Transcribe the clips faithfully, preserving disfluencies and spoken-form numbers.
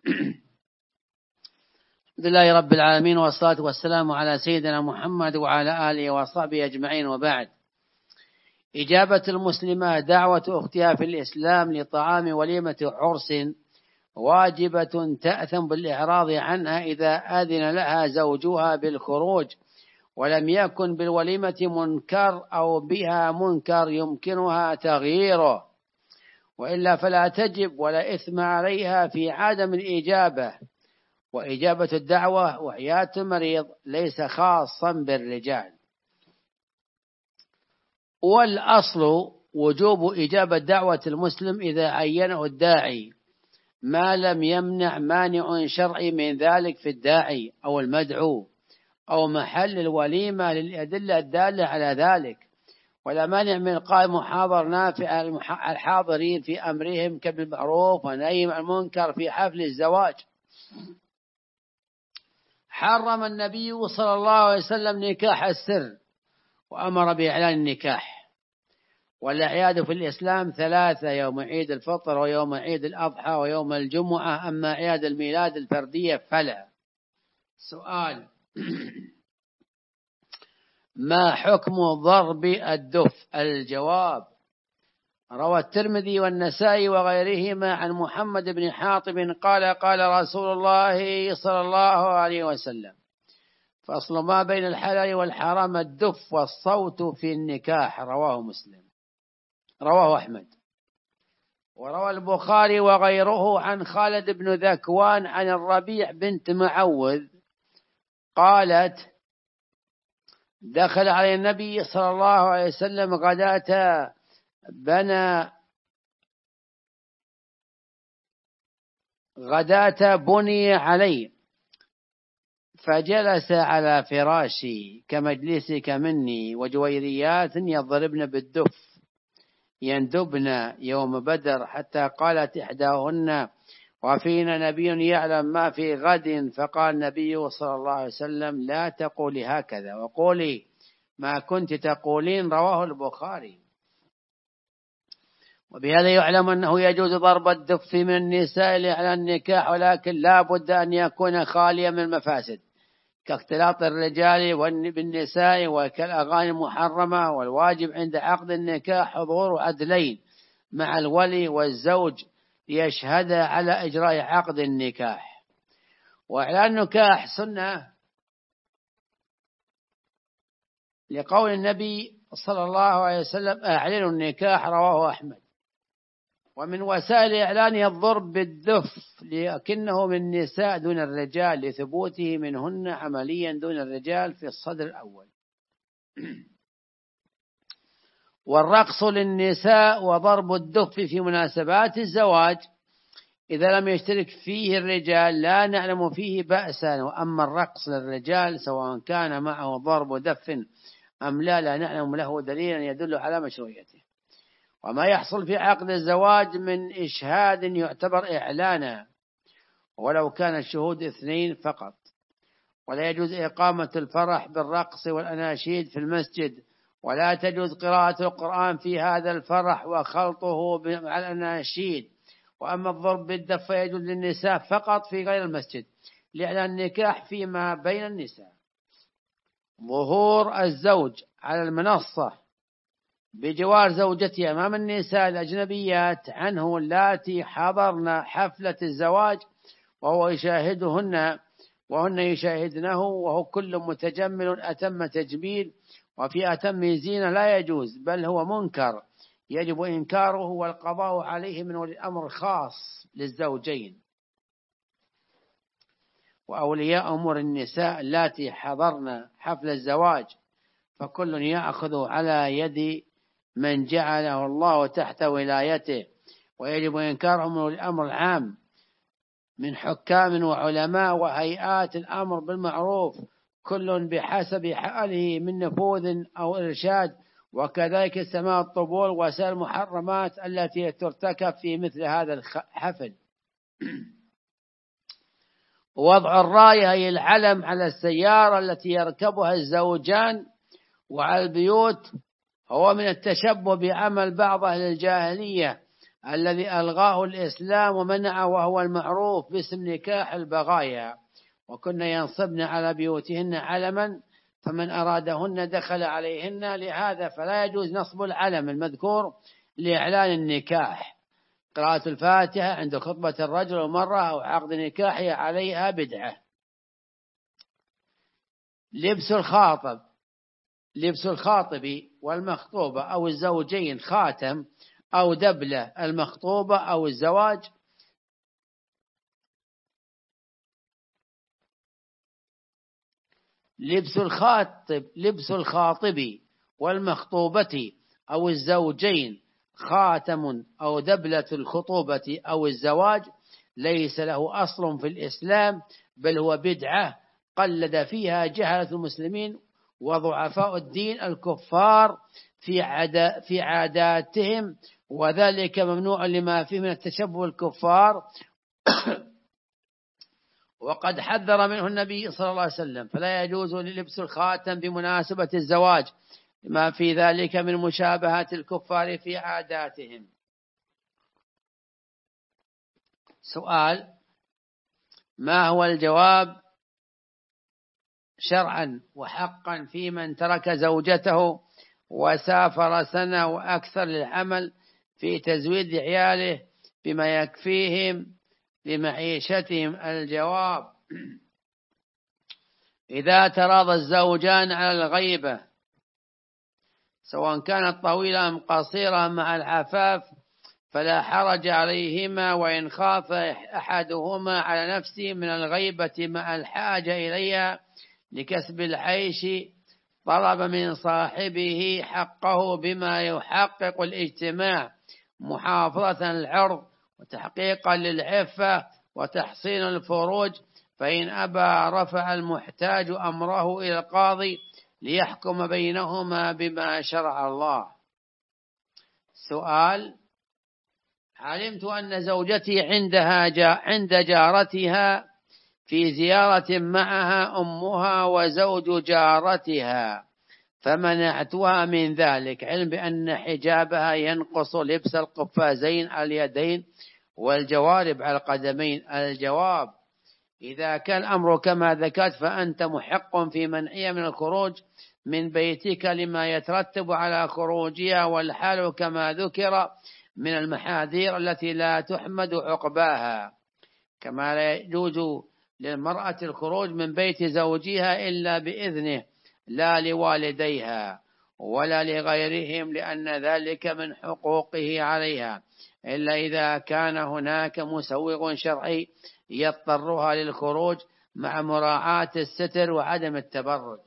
الحمد لله رب العالمين، والصلاة والسلام على سيدنا محمد وعلى آله وصحبه أجمعين، وبعد. إجابة المسلمة دعوة أختها في الإسلام لطعام وليمة عرس واجبة تأثم بالإعراض عنها إذا أذن لها زوجها بالخروج، ولم يكن بالوليمة منكر أو بها منكر يمكنها تغييره، وإلا فلا تجب ولا إثم عليها في عدم الإجابة. وإجابة الدعوة وحياة المريض ليس خاصا بالرجال. والأصل وجوب إجابة دعوة المسلم إذا عينه الداعي، ما لم يمنع مانع شرعي من ذلك في الداعي أو المدعو أو محل الوليمة للأدلة الدالة على ذلك، ولا مانع من إلقاء محاضر نافع الحاضرين في أمرهم بالمعروف ونهي عن المنكر في حفل الزواج. حرم النبي صلى الله عليه وسلم نكاح السر وأمر بإعلان النكاح. والأعياد في الإسلام ثلاثة: يوم عيد الفطر ويوم عيد الأضحى ويوم الجمعة، أما أعياد الميلاد الفردية فلا. سؤال: ما حكم ضرب الدف؟ الجواب: روى الترمذي والنسائي وغيرهما عن محمد بن حاطب قال: قال رسول الله صلى الله عليه وسلم: فأصل ما بين الحلال والحرام الدف والصوت في النكاح. رواه مسلم. رواه أحمد. وروى البخاري وغيره عن خالد بن ذكوان عن الربيع بنت معوذ قالت: دخل على النبي صلى الله عليه وسلم غداة بنى غداة بني علي، فجلس على فراشي كمجلسك مني، وجويريات يضربن بالدف يندبن يوم بدر، حتى قالت إحداهن: وفينا نبي يعلم ما في غد. فقال النبي صلى الله عليه وسلم: لا تقولي هكذا، وقولي ما كنت تقولين. رواه البخاري. وبهذا يعلم أنه يجوز ضرب الدف من النساء لإعلان النكاح، ولكن لا بد أن يكون خاليا من المفاسد كاختلاط الرجال بالنساء وكالأغاني المحرمة. والواجب عند عقد النكاح حضور عدلين مع الولي والزوج ليشهد على إجراء عقد النكاح. وإعلان النكاح سنة لقول النبي صلى الله عليه وسلم: أعلنوا النكاح. رواه أحمد. ومن وسائل إعلانه الضرب بالدف، لكنه من النساء دون الرجال لثبوته منهن عمليا دون الرجال في الصدر الأول. والرقص للنساء وضرب الدف في مناسبات الزواج إذا لم يشترك فيه الرجال لا نعلم فيه بأسا. وأما الرقص للرجال سواء كان معه ضرب دف أم لا لا نعلم له دليلا يدل على مشروعيته. وما يحصل في عقد الزواج من إشهاد يعتبر إعلانا ولو كان الشهود اثنين فقط. ولا يجوز إقامة الفرح بالرقص والأناشيد في المسجد، ولا تجوز قراءة القرآن في هذا الفرح وخلطه مع الأناشيد. وأما الضرب بالدف يجوز للنساء فقط في غير المسجد لإعلان النكاح فيما بين النساء. ظهور الزوج على المنصة بجوار زوجته أمام النساء الأجنبيات عنه اللاتي حضرن حفلة الزواج وهو يشاهدهن وهن يشاهدنه، وهو كل متجمل أتم تجميل وفي أتم زينة، لا يجوز بل هو منكر يجب إنكاره والقضاء عليه من ولي الأمر خاص للزوجين. وأولياء أمور النساء اللاتي حضرن حفل الزواج فكل يأخذ على يد من جعله الله تحت ولايته، ويجب إنكارهم من ولي الأمر العام من حكام وعلماء وهيئات الأمر بالمعروف، كل بحسب حاله من نفوذ أو إرشاد. وكذلك سماع الطبول وسائر المحرمات التي ترتكب في مثل هذا الحفل. وضع الراية أي العلم على السيارة التي يركبها الزوجان وعلى البيوت هو من التشبه بعمل بعض أهل الجاهلية الذي ألغاه الإسلام ومنعه، وهو المعروف باسم نكاح البغايا، وكن ينصبن على بيوتهن علما، فمن أرادهن دخل عليهن، لهذا فلا يجوز نصب العلم المذكور لإعلان النكاح. قراءة الفاتحة عند خطبة الرجل والمرأة أو عقد نكاحه عليها بدعة. لبس الخاطب لبس الخاطب والمخطوبة أو الزوجين خاتم أو دبلة المخطوبة أو الزواج لبس الخاطب لبس الخاطب والمخطوبة أو الزوجين خاتم أو دبلة الخطوبة أو الزواج ليس له أصل في الإسلام، بل هو بدعة قلد فيها جهلة المسلمين وضعفاء الدين الكفار في عدا في عاداتهم، وذلك ممنوع لما فيه من التشبه الكفار وقد حذر منه النبي صلى الله عليه وسلم. فلا يجوز لبس الخاتم بمناسبة الزواج ما في ذلك من مشابهة الكفار في عاداتهم. سؤال: ما هو الجواب شرعا وحقا في من ترك زوجته وسافر سنة وأكثر للعمل في تزويد عياله بما يكفيهم لمعيشتهم؟ الجواب: إذا تراضى الزوجان على الغيبة سواء كانت طويلة أم قصيرة مع العفاف فلا حرج عليهما، وإن خاف أحدهما على نفسه من الغيبة مع الحاجة إليها لكسب العيش طلب من صاحبه حقه بما يحقق الاجتماع محافظة العرض وتحقيقا للعفة وتحصين الفروج، فإن أبى رفع المحتاج أمره إلى القاضي ليحكم بينهما بما شرع الله. سؤال: علمت أن زوجتي عندها جا عند جارتها في زيارة معها أمها وزوج جارتها فمنعتها من ذلك، علم بأن حجابها ينقص لبس القفازين على اليدين والجوارب على القدمين. الجواب: إذا كان الأمر كما ذكرت فأنت محق في منعها من الخروج من بيتك لما يترتب على خروجها، والحال كما ذكر من المحاذير التي لا تحمد عقباها، كما لا يجوز للمرأة الخروج من بيت زوجها إلا بإذنه لا لوالديها ولا لغيرهم، لأن ذلك من حقوقه عليها، إلا إذا كان هناك مسوغ شرعي يضطرها للخروج مع مراعاة الستر وعدم التبرج.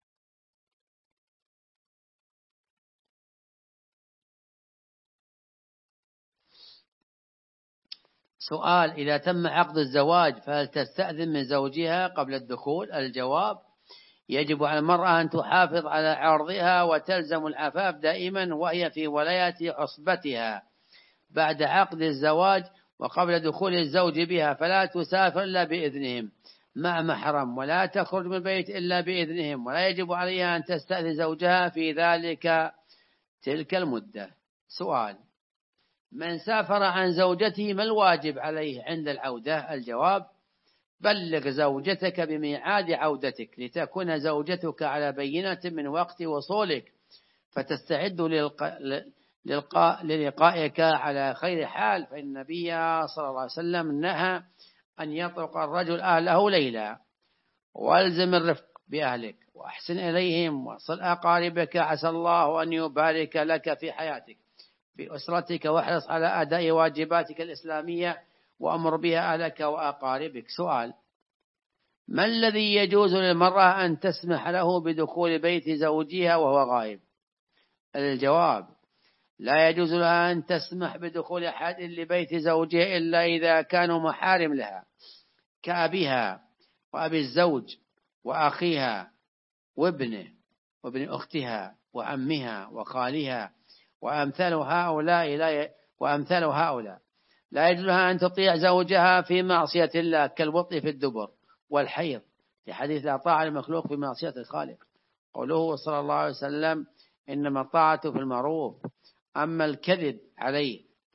سؤال: إذا تم عقد الزواج فهل تستأذن من زوجها قبل الدخول؟ الجواب: يجب على المرأة أن تحافظ على عرضها وتلزم العفاف دائما وهي في ولاية عصبتها بعد عقد الزواج وقبل دخول الزوج بها، فلا تسافر إلا بإذنهم مع محرم، ولا تخرج من البيت إلا بإذنهم، ولا يجب عليها أن تستأذن زوجها في ذلك تلك المدة. سؤال: من سافر عن زوجته ما الواجب عليه عند العودة؟ الجواب: بلغ زوجتك بميعاد عودتك لتكون زوجتك على بينة من وقت وصولك فتستعد للقاء للقاء للقائك على خير حال، فإن النبي صلى الله عليه وسلم نهى أن يطرق الرجل أهله ليلا. والزم الرفق بأهلك وأحسن إليهم وصل أقاربك، عسى الله أن يبارك لك في حياتك في أسرتك، واحرص على أداء واجباتك الإسلامية وأمر بها أهلك وأقاربك. سؤال: ما الذي يجوز للمرأة أن تسمح له بدخول بيت زوجها وهو غائب؟ الجواب: لا يجوز لها أن تسمح بدخول أحد لبيت زوجها إلا إذا كانوا محارم لها كأبيها وأبي الزوج وأخيها وابنه وابن أختها وعمها وخالها وأمثال هؤلاء لا وأمثال هؤلاء لا يجوز لها أن تطيع زوجها في معصية الله كالوطء في الدبر والحيض، في حديث لا طاعة المخلوق في معصية الخالق. قوله صلى الله عليه وسلم: إنما الطاعة في المعروف، أما الكذب عليه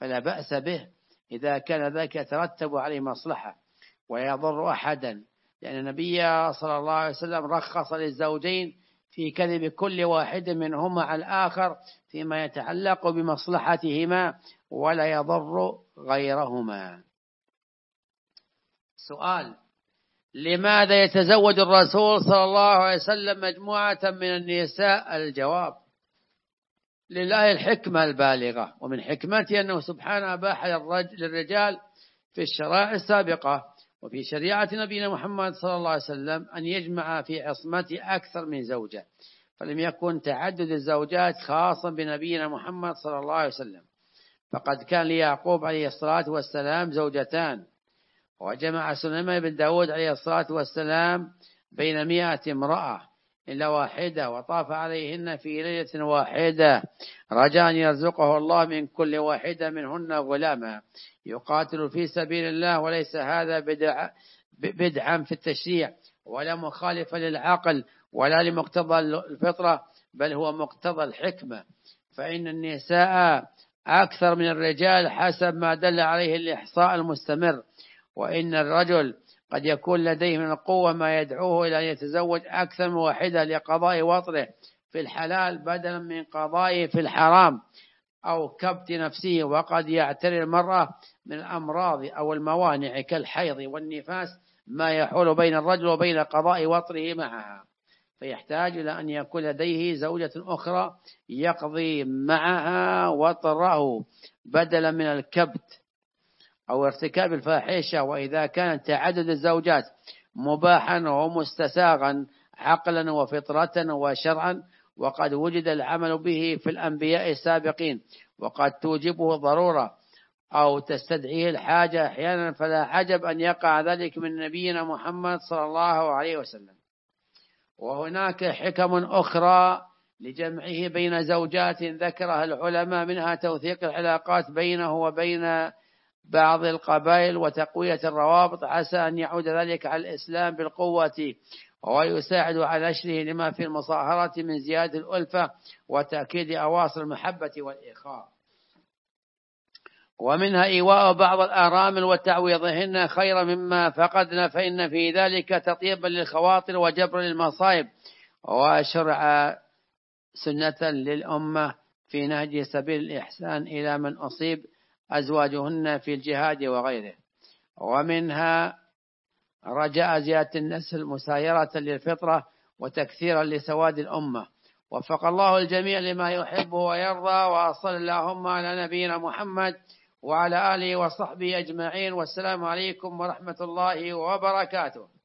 فلا بأس به إذا كان ذلك يترتب عليه مصلحة ويضر أحدا، لأن النبي صلى الله عليه وسلم رخص للزوجين في كذب كل واحد منهما على الآخر فيما يتعلق بمصلحتهما ولا يضر غيرهما. سؤال: لماذا يتزوج الرسول صلى الله عليه وسلم مجموعة من النساء؟ الجواب: لله الحكمة البالغة، ومن حكمته أنه سبحانه أباح للرجال في الشرائع السابقة وفي شريعة نبينا محمد صلى الله عليه وسلم أن يجمع في عصمته أكثر من زوجة، فلم يكن تعدد الزوجات خاصا بنبينا محمد صلى الله عليه وسلم، فقد كان ليعقوب عليه الصلاة والسلام زوجتان، وجمع سليمان بن داود عليه الصلاة والسلام بين مئة امرأة إلا واحدة، وطاف عليهن في ليلة واحدة رجاء أن يرزقه الله من كل واحدة منهن غلاما يقاتل في سبيل الله، وليس هذا بدع بدعا في التشريع ولا مخالفا للعقل ولا لمقتضى الفطرة، بل هو مقتضى الحكمة، فإن النساء أكثر من الرجال حسب ما دل عليه الإحصاء المستمر، وإن الرجل قد يكون لديه من القوة ما يدعوه إلى أن يتزوج أكثر من واحدة لقضاء وطره في الحلال بدلا من قضائه في الحرام أو كبت نفسه، وقد يعتري المرأة من الأمراض أو الموانع كالحيض والنفاس ما يحول بين الرجل وبين قضاء وطره معها، فيحتاج إلى أن يكون لديه زوجة أخرى يقضي معها وطره بدلا من الكبت أو ارتكاب الفاحشة. وإذا كان تعدد الزوجات مباحا ومستساغا عقلا وفطرة وشرعا، وقد وجد العمل به في الأنبياء السابقين وقد توجبه ضرورة أو تستدعيه الحاجة أحيانا، فلا عجب أن يقع ذلك من نبينا محمد صلى الله عليه وسلم. وهناك حكم أخرى لجمعه بين زوجات ذكرها العلماء، منها توثيق العلاقات بينه وبين بعض القبائل وتقوية الروابط، عسى أن يعود ذلك على الإسلام بالقوة ويساعد على نشره لما في المصاهرة من زيادة الألفة وتأكيد أواصر المحبة والإخاء. ومنها إيواء بعض الآرامل وتعويضهن خيرا مما فقدنا، فإن في ذلك تطيبا للخواطر وجبر للمصائب وشرع سنة للأمة في نهج سبيل الإحسان إلى من أصيب أزواجهن في الجهاد وغيره. ومنها رجاء زيادة النسل مسايرة للفطرة وتكثيرا لسواد الأمة. وفق الله الجميع لما يحب ويرضى، وصلى اللهم على نبينا محمد وعلى آله وصحبه أجمعين، والسلام عليكم ورحمة الله وبركاته.